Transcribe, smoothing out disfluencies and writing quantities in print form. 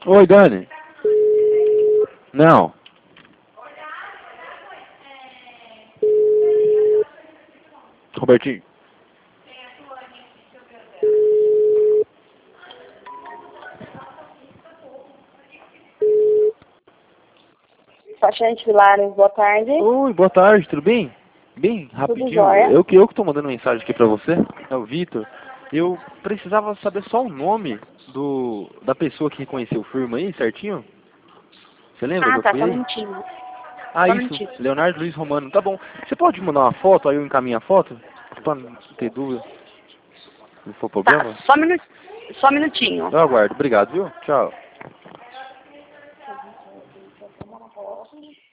Oi, Dani. Não. Robertinho. Paciente Vilares, boa tarde. Oi, boa tarde, tudo bem? Bem, rapidinho. jóia. Eu que tô mandando mensagem aqui pra você. É o Vitor. Eu precisava saber só o nome da pessoa que reconheceu o filme aí, certinho? Você lembra que Ah, eu tá, fui só um aí? minutinho. Ah, Só um isso. minutinho. Leonardo Luiz Romano. Tá bom. Você pode mandar uma foto, aí eu encaminho a foto? Pra não ter dúvida. Se for Tá, problema. só um minutinho. Eu aguardo. Obrigado, viu? Tchau.